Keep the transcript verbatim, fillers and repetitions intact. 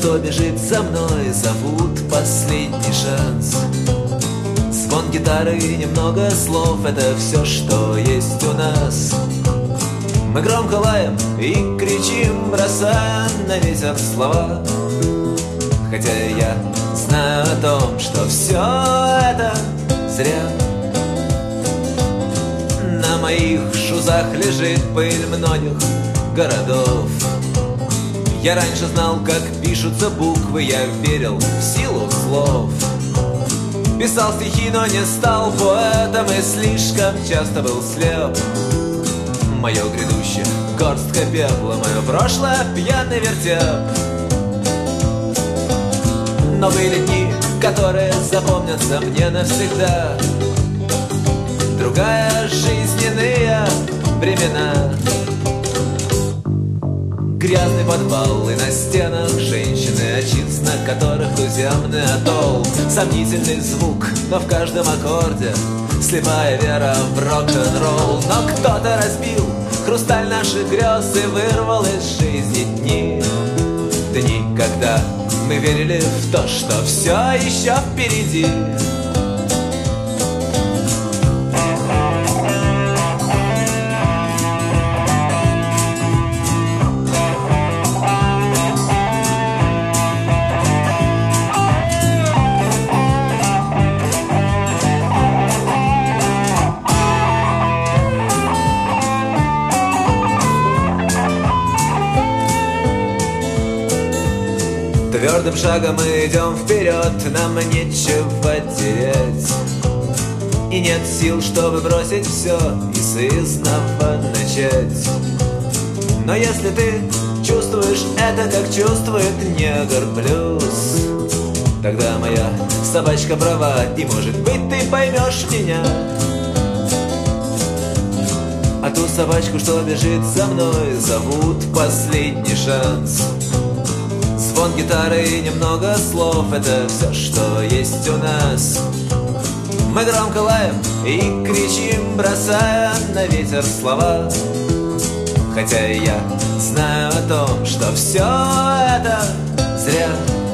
что бежит за мной, зовут последний шанс. Звон гитары и немного слов — это все, что есть у нас. Мы громко лаем и кричим, бросая на ветер слова. Хотя я знаю о том, что все это зря. На моих шузах лежит пыль многих городов. Я раньше знал, как пишутся буквы, я верил в силу слов. Писал стихи, но не стал поэтом и слишком часто был слеп. Мое грядущее — горстка пепла, мое прошлое — пьяный вертеп. Но были дни, которые запомнятся мне навсегда. Другая жизненные времена. Грязный подвал и на стенах женщины, отчизна которых туземный атолл. Сомнительный звук, но в каждом аккорде слепая вера в рок-н-ролл. Но кто-то разбил хрусталь наших грез и вырвал из жизни дни. Дни, когда мы верили в то, что все еще впереди. Твердым шагом мы идем вперед, нам нечего терять. И нет сил, чтобы бросить все и сызнова начать. Но если ты чувствуешь это, как чувствует негр плюс, тогда моя собачка права, и может быть ты поймешь меня. А ту собачку, что бежит за мной, зовут последний шанс. Звон гитары и немного слов — это все, что есть у нас. Мы громко лаем и кричим, бросая на ветер слова. Хотя я знаю о том, что все это зря.